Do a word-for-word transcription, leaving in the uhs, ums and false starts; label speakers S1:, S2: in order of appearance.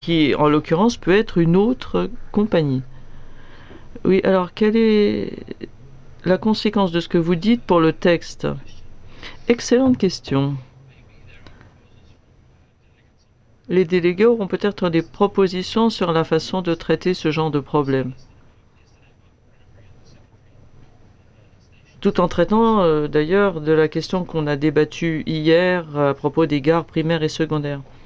S1: qui, en l'occurrence, peut être une autre compagnie. Oui, alors quelle est la conséquence de ce que vous dites pour le texte? Excellente question. Les délégués auront peut-être des propositions sur la façon de traiter ce genre de problème. Tout en traitant euh, d'ailleurs de la question qu'on a débattue hier à propos des gares primaires et secondaires.